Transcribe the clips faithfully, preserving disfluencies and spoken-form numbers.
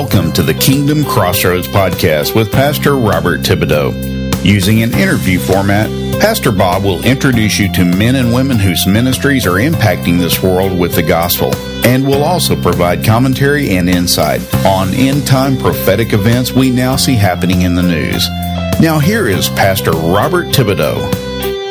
Welcome to the Kingdom Crossroads podcast with Pastor Robert Thibodeau. Using an interview format, Pastor Bob will introduce you to men and women whose ministries are impacting this world with the gospel, and will also provide commentary and insight on end-time prophetic events we now see happening in the news. Now here is Pastor Robert Thibodeau.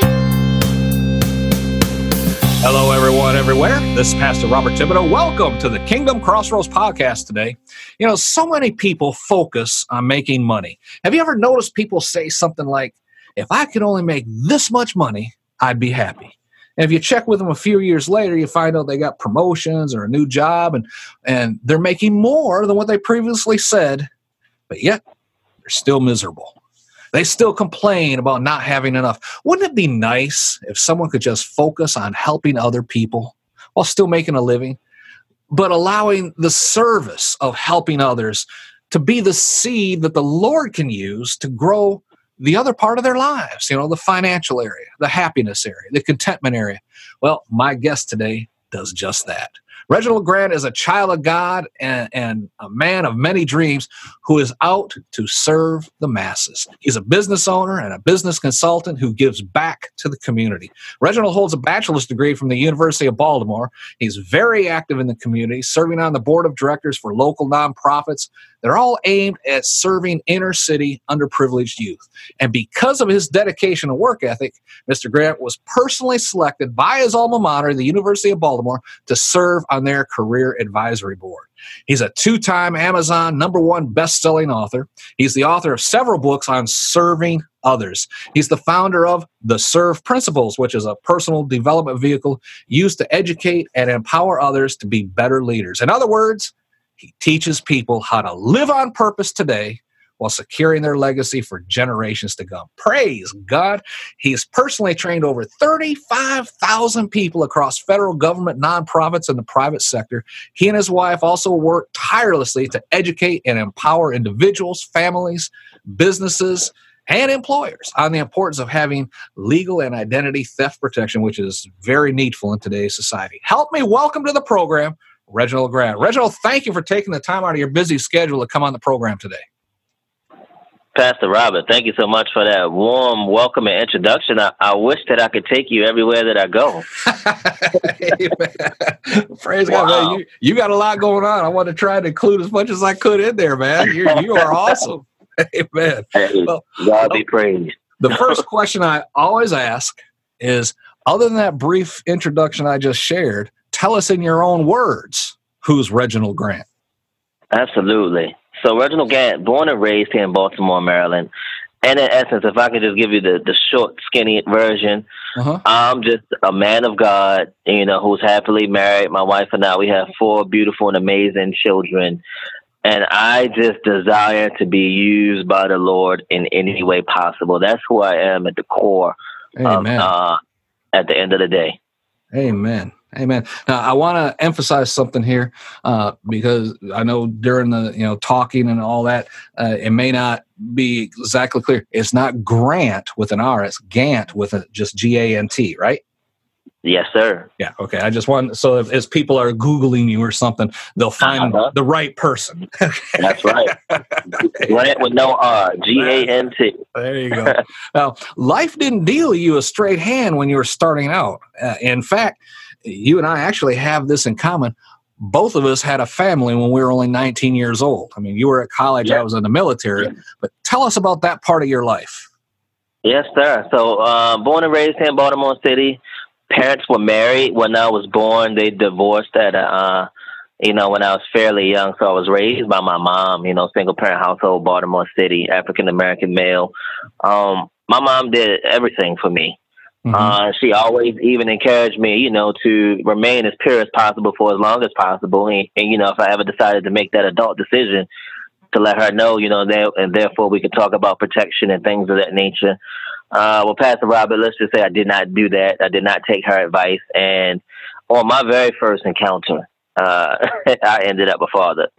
Hello, everyone, everywhere. This is Pastor Robert Thibodeau. Welcome to the Kingdom Crossroads podcast today. You know, so many people focus on making money. Have you ever noticed people say something like, if I could only make this much money, I'd be happy? And if you check with them a few years later, you find out they got promotions or a new job, and, and they're making more than what they previously said, but yet they're still miserable. They still complain about not having enough. Wouldn't it be nice if someone could just focus on helping other people while still making a living, but allowing the service of helping others to be the seed that the Lord can use to grow the other part of their lives, you know, the financial area, the happiness area, the contentment area? Well, my guest today does just that. Reginald Grant is a child of God and, and a man of many dreams who is out to serve the masses. He's a business owner and a business consultant who gives back to the community. Reginald holds a bachelor's degree from the University of Baltimore. He's very active in the community, serving on the board of directors for local nonprofits. They're all aimed at serving inner city underprivileged youth. And because of his dedication and work ethic, Mister Grant was personally selected by his alma mater, the University of Baltimore, to serve on their career advisory board. He's a two-time Amazon number one best-selling author. He's the author of several books on serving others. He's the founder of The Serve Principles, which is a personal development vehicle used to educate and empower others to be better leaders. In other words, he teaches people how to live on purpose today while securing their legacy for generations to come. Praise God. He's personally trained over thirty-five thousand people across federal government, nonprofits, and the private sector. He and his wife also work tirelessly to educate and empower individuals, families, businesses, and employers on the importance of having legal and identity theft protection, which is very needful in today's society. Help me welcome to the program, Reginald Grant. Reginald, thank you for taking the time out of your busy schedule to come on the program today. Pastor Robert, thank you so much for that warm welcome and introduction. I, I wish that I could take you everywhere that I go. Praise wow. God, man. You, you got a lot going on. I want to try to include as much as I could in there, man. You, you are awesome. Amen. Hey, well, God be praised. The first question I always ask is, other than that brief introduction I just shared, tell us in your own words, who's Reginald Grant? Absolutely. So Reginald Grant, born and raised here in Baltimore, Maryland. And in essence, if I could just give you the, the short, skinny version, uh-huh. I'm just a man of God, you know, who's happily married. My wife and I, we have four beautiful and amazing children. And I just desire to be used by the Lord in any way possible. That's who I am at the core. Amen. Of, uh, at the end of the day. Amen. Amen. Now, I want to emphasize something here uh, because I know during the you know talking and all that, uh, it may not be exactly clear. It's not Grant with an R. It's Gant with a, just G A N T, right? Yes, sir. Yeah. Okay. I just want so if, as people are Googling you or something, they'll find uh-huh. the right person. That's right. Grant with no R. G A N T. There you go. Now, life didn't deal you a straight hand when you were starting out. Uh, in fact, you and I actually have this in common. Both of us had a family when we were only nineteen years old. I mean, you were at college, yeah. I was in the military. Yeah. But tell us about that part of your life. Yes, sir. So, uh, born and raised here in Baltimore City. Parents were married when I was born. They divorced at, uh, you know, when I was fairly young. So I was raised by my mom, you know, single parent household, Baltimore City, African-American male. Um, my mom did everything for me. Mm-hmm. Uh, she always even encouraged me, you know, to remain as pure as possible for as long as possible. And, and you know, if I ever decided to make that adult decision, to let her know, you know, there, and therefore we could talk about protection and things of that nature. Uh, well, Pastor Robert, let's just say I did not do that. I did not take her advice. And on my very first encounter, uh, I ended up a father.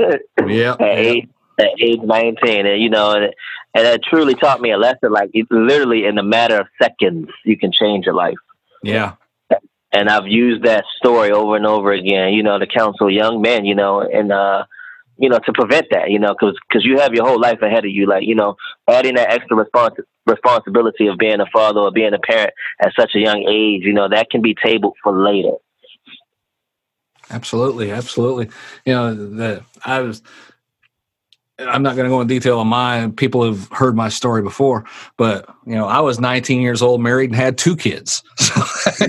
Yeah. at, age, at age nineteen. And, you know, and, and it truly taught me a lesson. Like, it, literally in a matter of seconds, you can change your life. Yeah. And I've used that story over and over again, you know, to counsel young men, you know, and, uh, you know, to prevent that, you know, because because you have your whole life ahead of you. Like, you know, adding that extra respons- responsibility of being a father or being a parent at such a young age, you know, that can be tabled for later. Absolutely, absolutely. You know, the I was. I'm not going to go into detail on mine. People have heard my story before, but you know, I was nineteen years old, married, and had two kids. So,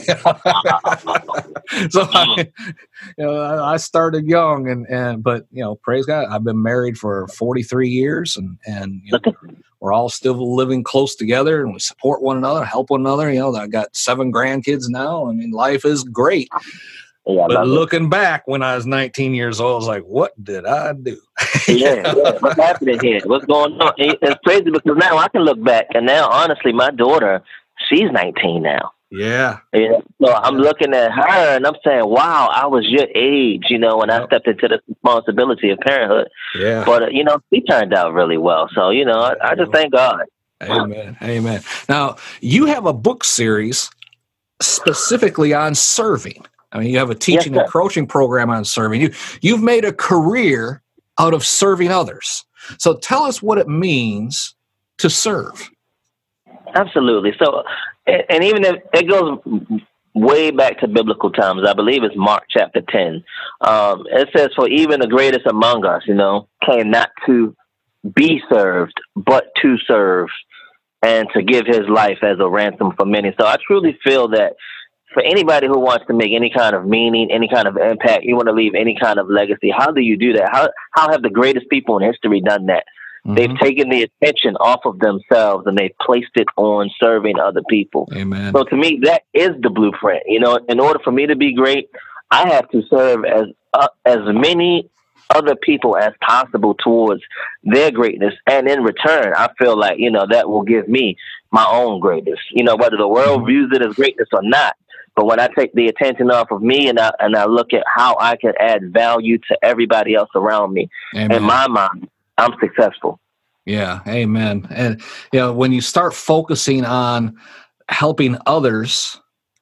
so I, you know, I started young, and, and but you know, praise God, I've been married for forty-three years, and and you know, we're all still living close together, and we support one another, help one another. You know, I got seven grandkids now. I mean, life is great. Yeah, but looking it. back when I was nineteen years old, I was like, what did I do? yeah, yeah, what's happening here? What's going on? It's crazy because now I can look back, and now, honestly, my daughter, she's nineteen now. Yeah. yeah. So I'm yeah. looking at her, and I'm saying, wow, I was your age, you know, when yep. I stepped into the responsibility of parenthood. Yeah. But, uh, you know, she turned out really well. So, you know, I, I just thank God. Amen. Amen. Now, you have a book series specifically on serving. I mean, you have a teaching yes, and coaching program on serving. You, you've made a career out of serving others. So tell us what it means to serve. Absolutely. So, and, and even if it goes way back to biblical times, I believe it's Mark chapter ten. Um, it says, for even the greatest among us, you know, came not to be served, but to serve and to give his life as a ransom for many. So I truly feel that for anybody who wants to make any kind of meaning, any kind of impact, you want to leave any kind of legacy, how do you do that? How how have the greatest people in history done that? Mm-hmm. They've taken the attention off of themselves and they've placed it on serving other people. Amen. So to me, that is the blueprint. You know, in order for me to be great, I have to serve as uh, as many other people as possible towards their greatness. And in return, I feel like, you know, that will give me my own greatness, you know, whether the world mm-hmm. views it as greatness or not. But when I take the attention off of me and I, and I look at how I can add value to everybody else around me, Amen. In my mind, I'm successful. Yeah. Amen. And, you know, when you start focusing on helping others,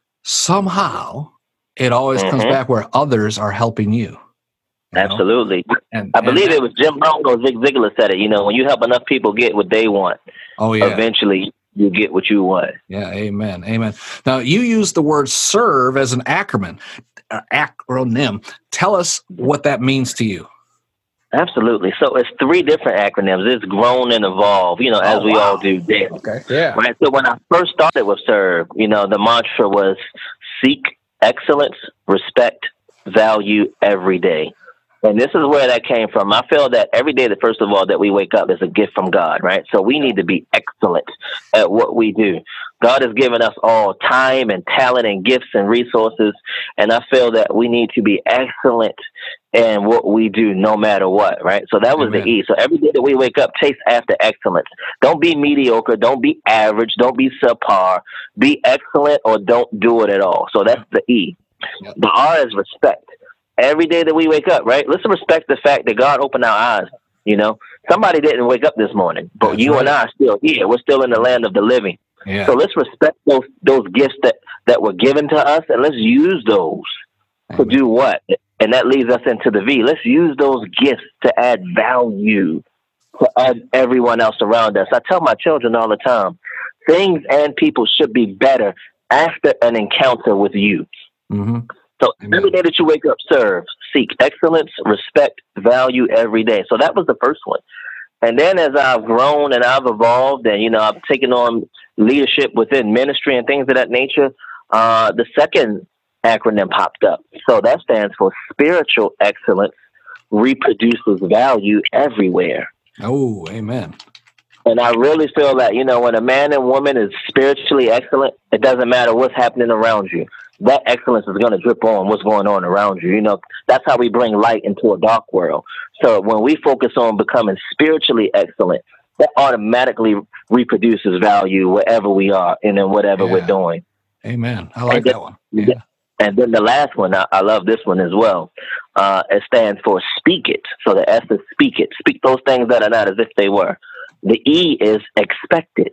somehow it always mm-hmm. comes back where others are helping you. you Absolutely. And, I believe and, it was Jim Rohn or Zig Ziglar said it. You know, when you help enough people get what they want, oh yeah, eventually you get what you want. Yeah, amen, amen. Now, you use the word serve as an acronym. Uh, acronym. Tell us what that means to you. Absolutely. So it's three different acronyms. It's grown and evolve, you know, as oh, we wow. all do there. Okay, yeah. Right. So when I first started with serve, you know, the mantra was seek excellence, respect, value every day. And this is where that came from. I feel that every day that, first of all, that we wake up is a gift from God, right? So we need to be excellent at what we do. God has given us all time and talent and gifts and resources. And I feel that we need to be excellent in what we do no matter what, right? So that was Amen. The E. So every day that we wake up, chase after excellence. Don't be mediocre. Don't be average. Don't be subpar. Be excellent or don't do it at all. So that's the E. Yep. The R is respect. Every day that we wake up, right? Let's respect the fact that God opened our eyes. You know, somebody didn't wake up this morning, but That's you right. and I are still here. We're still in the land of the living. Yeah. So let's respect those those gifts that, that were given to us, and let's use those Amen. To do what? And that leads us into the V. Let's use those gifts to add value to add everyone else around us. I tell my children all the time, things and people should be better after an encounter with you. Mm-hmm. So every day that you wake up, serve, seek excellence, respect, value every day. So that was the first one. And then as I've grown and I've evolved and, you know, I've taken on leadership within ministry and things of that nature, uh, the second acronym popped up. So that stands for spiritual excellence reproduces value everywhere. Oh, amen. And I really feel that, you know, when a man and woman is spiritually excellent, it doesn't matter what's happening around you. That excellence is going to drip on what's going on around you. You know, that's how we bring light into a dark world. So when we focus on becoming spiritually excellent, that automatically reproduces value wherever we are and in whatever yeah. we're doing. Amen. I like and that then, one. Yeah. And then the last one, I, I love this one as well. Uh, it stands for speak it. So the S is speak it. Speak those things that are not as if they were. The E is expect it.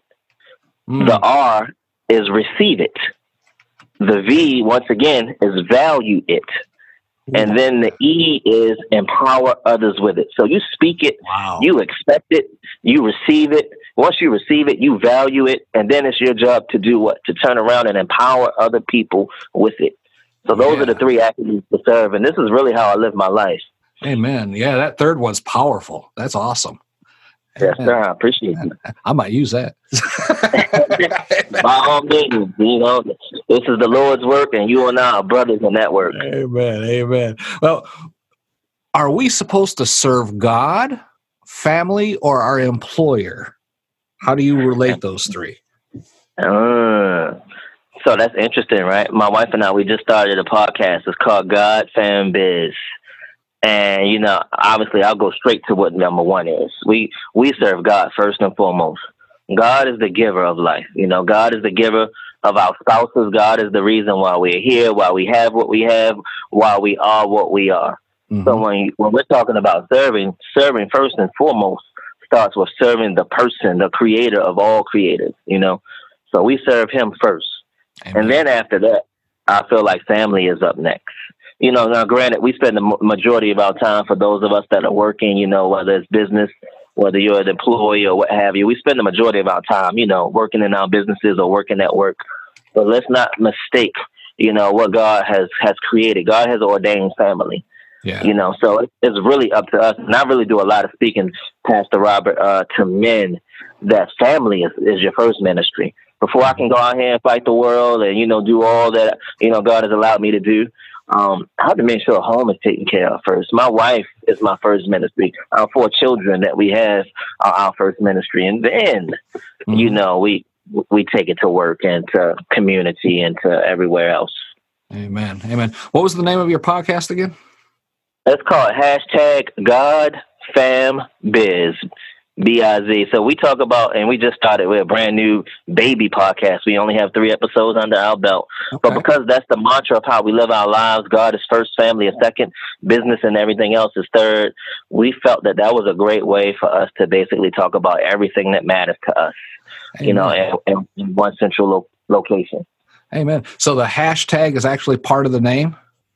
Mm. The R is receive it. The V, once again, is value it. And then the E is empower others with it. So you speak it, wow. you expect it, you receive it. Once you receive it, you value it. And then it's your job to do what? To turn around and empower other people with it. So those yeah. are the three attributes to serve. And this is really how I live my life. Amen. Yeah, that third one's powerful. That's awesome. Yes, sir. I appreciate it. I might use that. By all means, you know, this is the Lord's work, and you and I are brothers in that work. Amen. Amen. Well, are we supposed to serve God, family, or our employer? How do you relate those three? Uh, so that's interesting, right? My wife and I, we just started a podcast. It's called God, Fam, Biz. And, you know, obviously I'll go straight to what number one is. We we serve God first and foremost. God is the giver of life. You know, God is the giver of our spouses. God is the reason why we're here, why we have what we have, why we are what we are. Mm-hmm. So when, you, when we're talking about serving, serving first and foremost starts with serving the person, the creator of all creators, you know. So we serve him first. Amen. And then after that, I feel like family is up next. You know, now granted, we spend the majority of our time, for those of us that are working, you know, whether it's business, whether you're an employee or what have you, we spend the majority of our time, you know, working in our businesses or working at work. But let's not mistake, you know, what God has, has created. God has ordained family. Yeah. You know, so it's really up to us. And I really do a lot of speaking, Pastor Robert, uh, to men that family is, is your first ministry. Before I can go out here and fight the world and, you know, do all that, you know, God has allowed me to do, Um, I have to make sure home is taken care of first. My wife is my first ministry. Our four children that we have are our first ministry. And then, mm-hmm. you know, we we take it to work and to community and to everywhere else. Amen. Amen. What was the name of your podcast again? It's called hashtag God Fam Biz. B I Z. So we talk about, and we just started with a brand new baby podcast. We only have three episodes under our belt. Okay. But because that's the mantra of how we live our lives, God is first, family is second, business and everything else is third, we felt that that was a great way for us to basically talk about everything that matters to us, Amen. You know, in, in one central lo- location. Amen. So the hashtag is actually part of the name?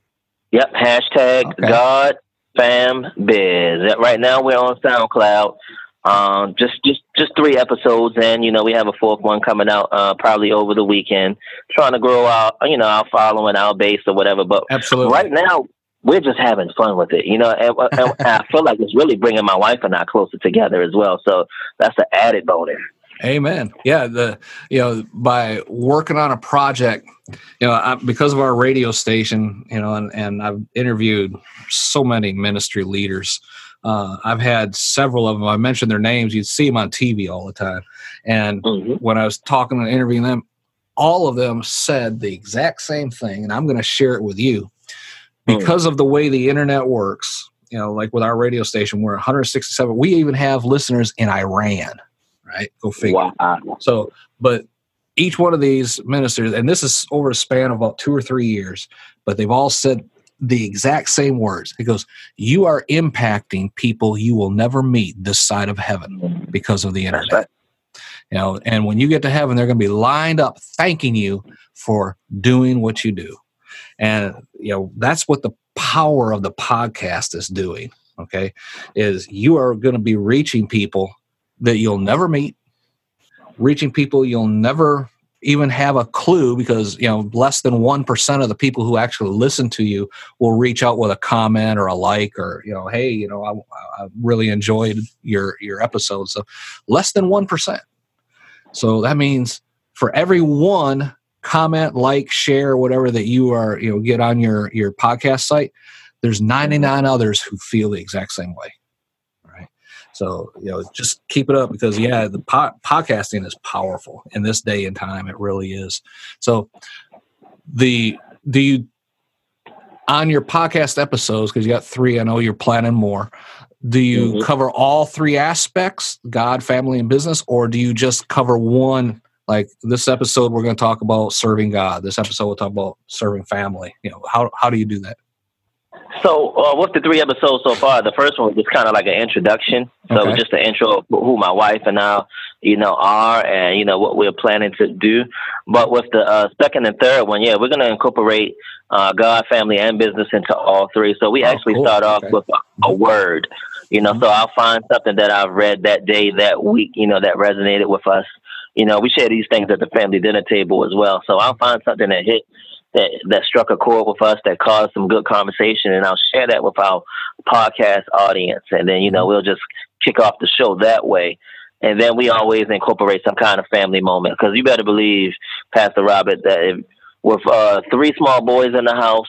Yep. Hashtag okay. God Fam Biz. Right now we're on SoundCloud. Um, just, just, just three episodes in, you know, we have a fourth one coming out, uh, probably over the weekend, trying to grow our, you know, our following, our base or whatever. But Absolutely. Right now we're just having fun with it, you know, and, and I feel like it's really bringing my wife and I closer together as well. So that's an added bonus. Amen. Yeah. The, you know, by working on a project, you know, I, because of our radio station, you know, and, and I've interviewed so many ministry leaders. Uh, I've had several of them. I mentioned their names. You'd see them on T V all the time. And mm-hmm. when I was talking and interviewing them, all of them said the exact same thing. And I'm going to share it with you. Because mm-hmm. of the way the internet works, you know, like with our radio station, we're one hundred sixty-seven. We even have listeners in Iran, right? Go figure. Wow. So, but each one of these ministers, and this is over a span of about two or three years, but they've all said the exact same words. It goes, you are impacting people you will never meet this side of heaven because of the internet. Right. You know, and when you get to heaven, they're going to be lined up thanking you for doing what you do. And, you know, that's what the power of the podcast is doing. Okay. Is you are going to be reaching people that you'll never meet, reaching people you'll never even have a clue, because, you know, less than one percent of the people who actually listen to you will reach out with a comment or a like, or, you know, hey, you know, I, I really enjoyed your, your episode. So less than one percent. So that means for every one comment, like, share, whatever that you are, you know, get on your, your podcast site, there's ninety-nine others who feel the exact same way. So, you know, just keep it up, because, yeah, the po- podcasting is powerful in this day and time. It really is. So the, do you, on your podcast episodes, because you got three, I know you're planning more, do you mm-hmm. cover all three aspects, God, family, and business, or do you just cover one? Like this episode, we're going to talk about serving God. This episode, we'll talk about serving family. You know, how, how do you do that? So uh, with the three episodes so far, the first one was just kind of like an introduction. So okay. It was just an intro of who my wife and I you know, are and, you know, what we're planning to do. But with the uh, second and third one, yeah, we're going to incorporate uh, God, family, and business into all three. So we oh, actually cool. start off okay. with a, a word, you know, mm-hmm. so I'll find something that I've read that day, that week, you know, that resonated with us. You know, we share these things at the family dinner table as well. So I'll find something that hit, that, that struck a chord with us, that caused some good conversation, and I'll share that with our podcast audience. And then, you know, we'll just kick off the show that way. And then we always incorporate some kind of family moment, because you better believe, Pastor Robert, that if, with uh, three small boys in the house,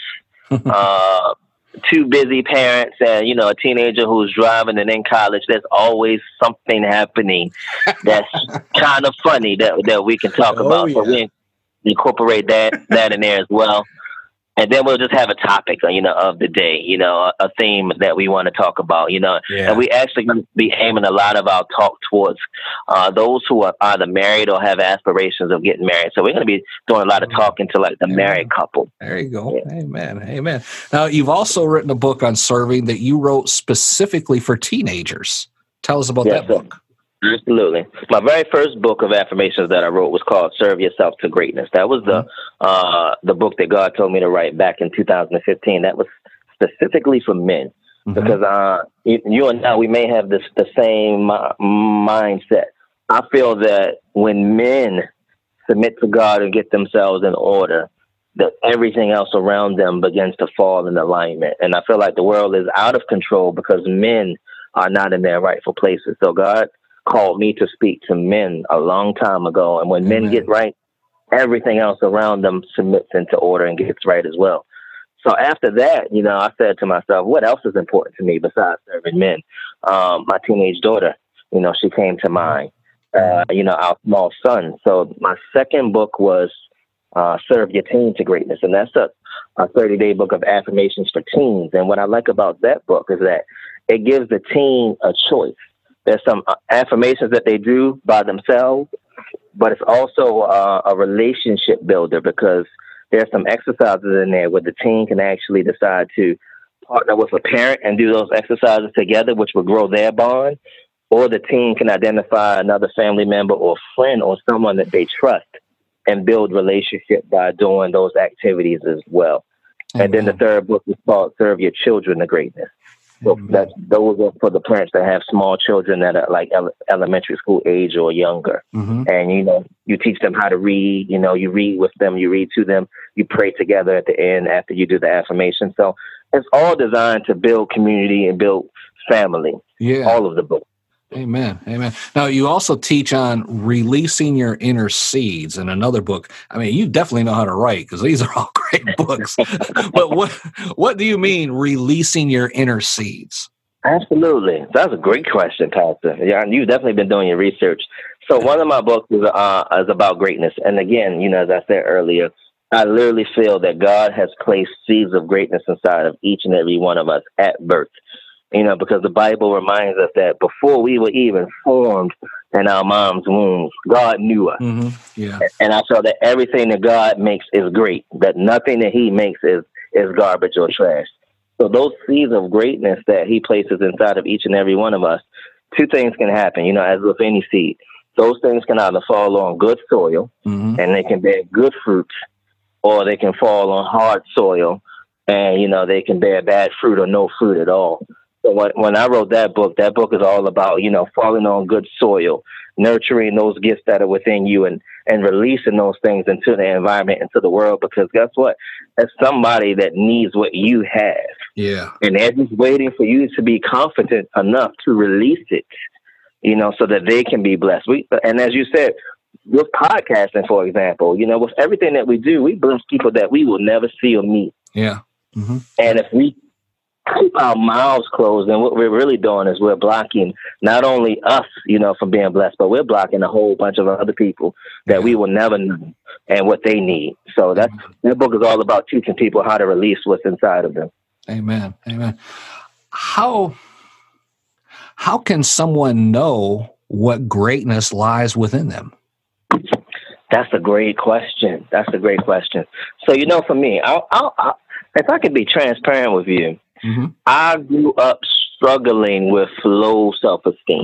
uh, two busy parents, and, you know, a teenager who's driving and in college, there's always something happening that's kind of funny that that we can talk oh, about. Yeah. So we incorporate that that in there as well. And then we'll just have a topic, you know, of the day, you know, a, a theme that we want to talk about, you know. Yeah. And we actually going to be aiming a lot of our talk towards uh, those who are either married or have aspirations of getting married. So we're going to be doing a lot of talking to like the yeah. married couple. There you go. Yeah. Amen. Amen. Now, you've also written a book on serving that you wrote specifically for teenagers. Tell us about yes, that book. Sir. Absolutely. My very first book of affirmations that I wrote was called Serve Yourself to Greatness. That was the uh, the book that God told me to write back in two thousand fifteen. That was specifically for men. Mm-hmm. Because uh, you, you and I, we may have this the same uh, mindset. I feel that when men submit to God and get themselves in order, that everything else around them begins to fall in alignment. And I feel like the world is out of control because men are not in their rightful places. So God called me to speak to men a long time ago. And when Amen. Men get right, everything else around them submits into order and gets right as well. So after that, you know, I said to myself, what else is important to me besides serving men? Um, my teenage daughter, you know, she came to mind, uh, you know, our small son. So my second book was uh, Serve Your Teen to Greatness. And that's a, a thirty-day book of affirmations for teens. And what I like about that book is that it gives the teen a choice. There's some affirmations that they do by themselves, but it's also uh, a relationship builder, because there's some exercises in there where the teen can actually decide to partner with a parent and do those exercises together, which will grow their bond, or the teen can identify another family member or friend or someone that they trust and build relationship by doing those activities as well. Amen. And then the third book is called Serve Your Children to Greatness. So that those are for the parents that have small children that are like ele- elementary school age or younger. Mm-hmm. And, you know, you teach them how to read, you know, you read with them, you read to them, you pray together at the end after you do the affirmation. So it's all designed to build community and build family. Yeah. All of the books. Amen. Amen. Now, you also teach on releasing your inner seeds in another book. I mean, you definitely know how to write, because these are all great books. But what what do you mean, releasing your inner seeds? Absolutely. That's a great question, Pastor. Yeah, you've definitely been doing your research. So one of my books is, uh, is about greatness. And again, you know, as I said earlier, I literally feel that God has placed seeds of greatness inside of each and every one of us at birth. You know, because the Bible reminds us that before we were even formed in our mom's wombs, God knew us. Mm-hmm. Yeah. And I feel that everything that God makes is great, that nothing that he makes is, is garbage or trash. So those seeds of greatness that he places inside of each and every one of us, two things can happen, you know, as with any seed. Those things can either fall on good soil, mm-hmm. and they can bear good fruits, or they can fall on hard soil and, you know, they can bear bad fruit or no fruit at all. So when, when I wrote that book, that book is all about, you know, falling on good soil, nurturing those gifts that are within you, and, and releasing those things into the environment, into the world. Because guess what? There's somebody that needs what you have. Yeah. And they're just waiting for you to be confident enough to release it, you know, so that they can be blessed. We, and as you said, with podcasting, for example, you know, with everything that we do, we bless people that we will never see or meet. Yeah. Mm-hmm. And if we keep our mouths closed, and what we're really doing is we're blocking not only us, you know, from being blessed, but we're blocking a whole bunch of other people that yeah. we will never know and what they need. So that that book is all about teaching people how to release what's inside of them. Amen. Amen. How how can someone know what greatness lies within them? That's a great question. That's a great question. So, you know, for me, I'll, I'll, I'll, if I could be transparent with you, mm-hmm. I grew up struggling with low self-esteem.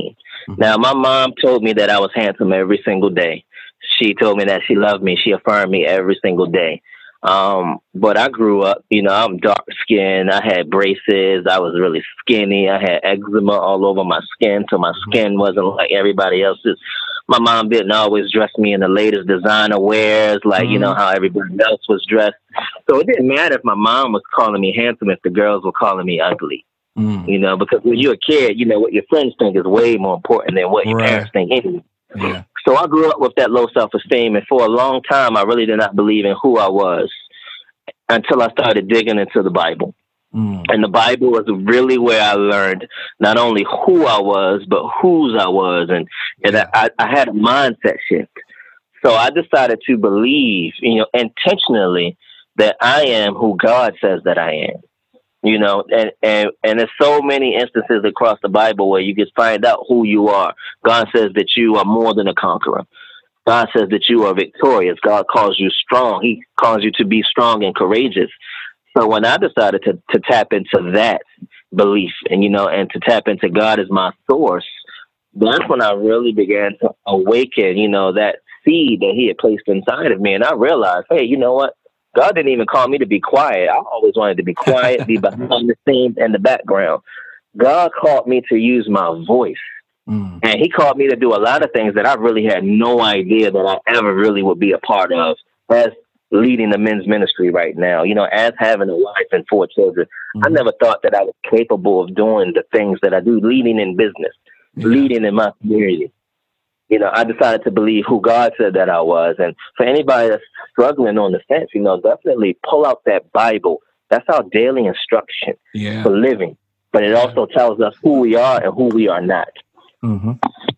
Mm-hmm. Now, my mom told me that I was handsome every single day. She told me that she loved me. She affirmed me every single day. Um, but I grew up, you know, I'm dark skinned. I had braces. I was really skinny. I had eczema all over my skin, so my skin wasn't like everybody else's. My mom didn't always dress me in the latest designer wears, like, mm-hmm. you know, how everybody else was dressed. So it didn't matter if my mom was calling me handsome if the girls were calling me ugly. Mm. You know, because when you're a kid, you know, what your friends think is way more important than what your right. parents think anyway. Yeah. So I grew up with that low self-esteem, and for a long time, I really did not believe in who I was until I started digging into the Bible. Mm. And the Bible was really where I learned not only who I was, but whose I was, and, and yeah. I, I had a mindset shift. So I decided to believe, you know, intentionally that I am who God says that I am. You know, and, and, and there's so many instances across the Bible where you can find out who you are. God says that you are more than a conqueror. God says that you are victorious. God calls you strong. He calls you to be strong and courageous. So when I decided to, to tap into that belief and, you know, and to tap into God as my source, that's when I really began to awaken, you know, that seed that he had placed inside of me. And I realized, hey, you know what? God didn't even call me to be quiet. I always wanted to be quiet, be behind the scenes and the background. God called me to use my voice. Mm. And he called me to do a lot of things that I really had no idea that I ever really would be a part of, as leading the men's ministry right now, you know, as having a wife and four children. Mm. I never thought that I was capable of doing the things that I do, leading in business, yeah. leading in my community. You know, I decided to believe who God said that I was. And for anybody that's struggling on the fence, you know, definitely pull out that Bible. That's our daily instruction yeah. for living. But it also tells us who we are and who we are not. Mm-hmm.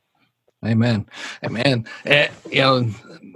Amen. Amen. And, you know,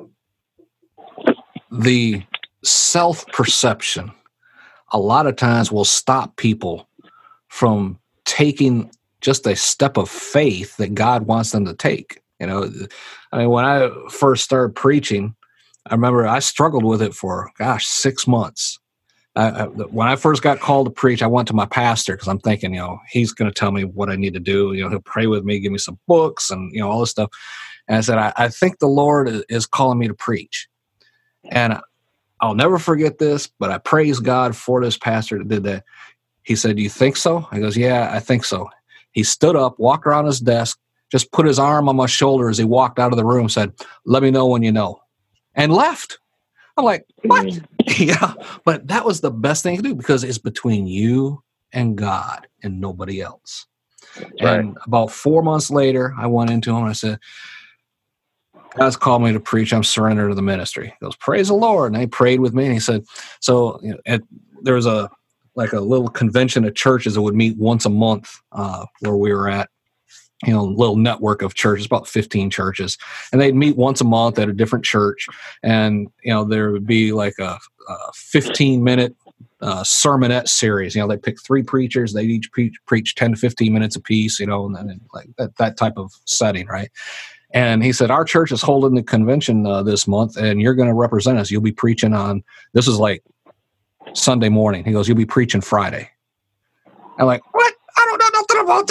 the self-perception a lot of times will stop people from taking just a step of faith that God wants them to take. You know, I mean, when I first started preaching, I remember I struggled with it for, gosh, six months. I, I, when I first got called to preach, I went to my pastor because I'm thinking, you know, he's going to tell me what I need to do. You know, he'll pray with me, give me some books and, you know, all this stuff. And I said, I, I think the Lord is, is calling me to preach. And I'll never forget this, but I praise God for this pastor that did that. He said, "Do you think so?" I goes, "Yeah, I think so." He stood up, walked around his desk, just put his arm on my shoulder as he walked out of the room, said, "Let me know when you know," and left. I'm like, what? Mm. Yeah, but that was the best thing to do because it's between you and God and nobody else. Right. And about four months later, I went into him and I said, "God's called me to preach. I'm surrendered to the ministry." He goes, "Praise the Lord." And he prayed with me. And he said, so you know, at, there was a like a little convention of churches that would meet once a month uh, where we were at. You know, a little network of churches, about fifteen churches, and they'd meet once a month at a different church. And, you know, there would be like a, a fifteen minute uh, sermonette series. You know, they pick three preachers. They each preach, preach ten to fifteen minutes apiece, you know, and then like that, that type of setting. Right. And he said, "Our church is holding the convention uh, this month and you're going to represent us. You'll be preaching on," this is like Sunday morning. He goes, "You'll be preaching Friday." I'm like, "What? I don't know nothing about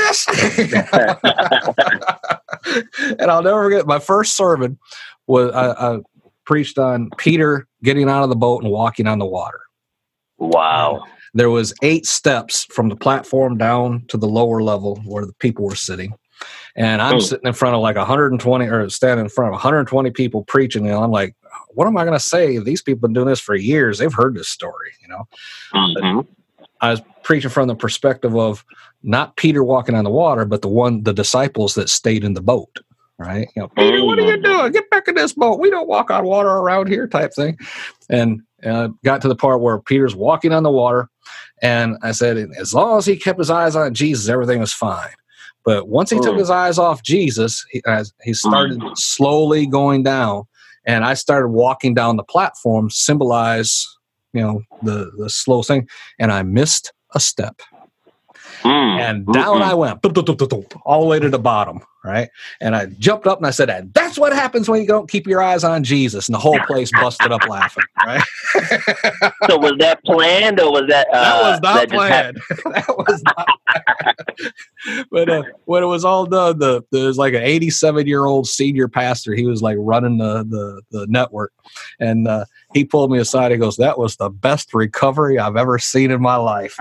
this." And I'll never forget my first sermon was I, I preached on Peter getting out of the boat and walking on the water. Wow. There was eight steps from the platform down to the lower level where the people were sitting. And I'm oh. sitting in front of like one hundred twenty or standing in front of one hundred twenty people preaching. And I'm like, what am I going to say? These people have been doing this for years. They've heard this story, you know. Mm-hmm. I was preaching from the perspective of not Peter walking on the water, but the one, the disciples that stayed in the boat, right? You know, "Peter, what are you doing? Get back in this boat. We don't walk on water around here," type thing. And uh, got to the part where Peter's walking on the water. And I said, as long as he kept his eyes on Jesus, everything was fine. But once he oh. took his eyes off Jesus, he, as he started mm. slowly going down. And I started walking down the platform, symbolize, you know, the, the slow thing. And I missed a step. Mm. And down mm-hmm. I went, all the way to the bottom. right? And I jumped up and I said, that's what happens when you don't keep your eyes on Jesus. And the whole place busted up laughing, right? So was that planned or was that... Uh, that was not that planned. that was not planned. But uh, when it was all done, the, there was like an eighty-seven-year-old senior pastor. He was like running the, the, the network. And uh, he pulled me aside. He goes, that was the best recovery I've ever seen in my life.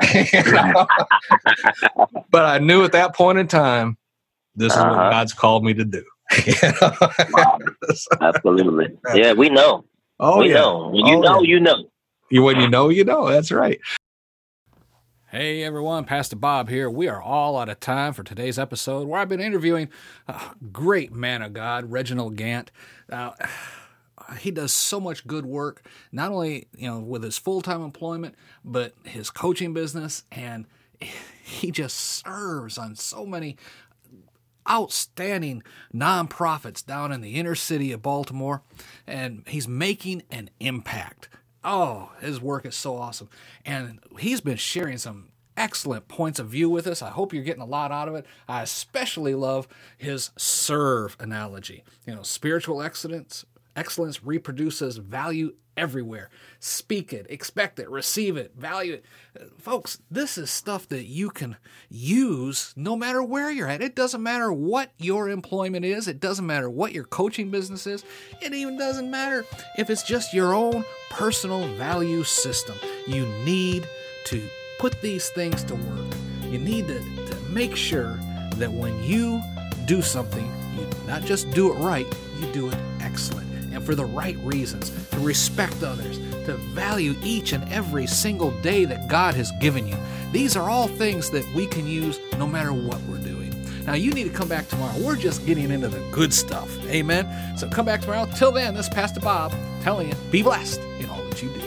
But I knew at that point in time, this is uh-huh. what God's called me to do. Wow. Absolutely. Yeah, we know. Oh, we yeah. know. You oh, know, yeah. you know. You, when you know, you know. That's right. Hey, everyone. Pastor Bob here. We are all out of time for today's episode where I've been interviewing a great man of God, Reginald Gant. Now, he does so much good work, not only, you know, with his full-time employment, but his coaching business, and he just serves on so many outstanding nonprofits down in the inner city of Baltimore, and he's making an impact. Oh, his work is so awesome. And he's been sharing some excellent points of view with us. I hope you're getting a lot out of it. I especially love his serve analogy. You know, spiritual excellence, excellence reproduces value everywhere. Speak it, expect it, receive it, value it. Folks, this is stuff that you can use no matter where you're at. It doesn't matter what your employment is. It doesn't matter what your coaching business is. It even doesn't matter if it's just your own personal value system. You need to put these things to work. You need to, to make sure that when you do something, you not just do it right, you do it excellent. And for the right reasons, to respect others, to value each and every single day that God has given you. These are all things that we can use no matter what we're doing. Now, you need to come back tomorrow. We're just getting into the good stuff. Amen? So come back tomorrow. Till then, this is Pastor Bob telling you, be blessed in all that you do.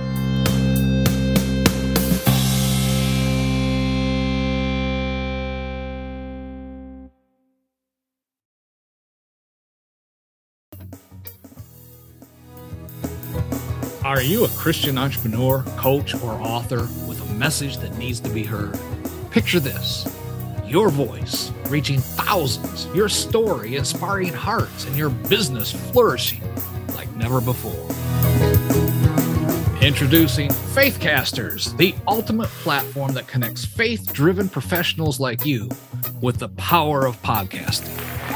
Are you a Christian entrepreneur, coach, or author with a message that needs to be heard? Picture this. Your voice reaching thousands, your story inspiring hearts, and your business flourishing like never before. Introducing Faithcasters, the ultimate platform that connects faith-driven professionals like you with the power of podcasting.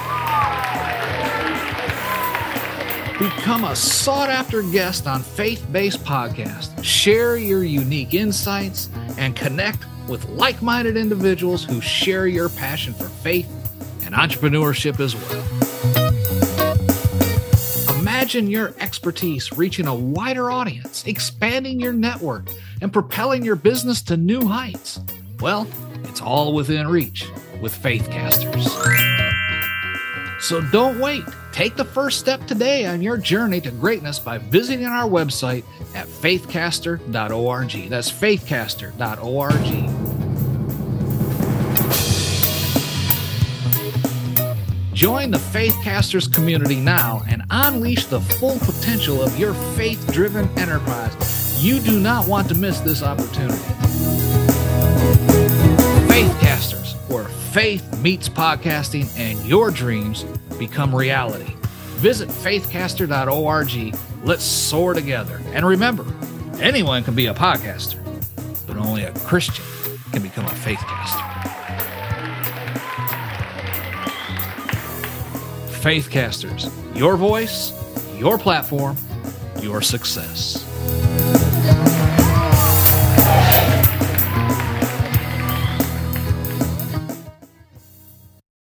Become a sought-after guest on Faith-Based Podcast. Share your unique insights and connect with like-minded individuals who share your passion for faith and entrepreneurship as well. Imagine your expertise reaching a wider audience, expanding your network, and propelling your business to new heights. Well, it's all within reach with Faithcasters. So don't wait. Take the first step today on your journey to greatness by visiting our website at faithcaster dot org. That's faithcaster dot org. Join the Faithcasters community now and unleash the full potential of your faith-driven enterprise. You do not want to miss this opportunity. Faithcasters, where faith meets podcasting and your dreams become reality. Visit faithcaster dot org. Let's soar together. And remember, anyone can be a podcaster, but only a Christian can become a faithcaster. Faithcasters, your voice, your platform, your success.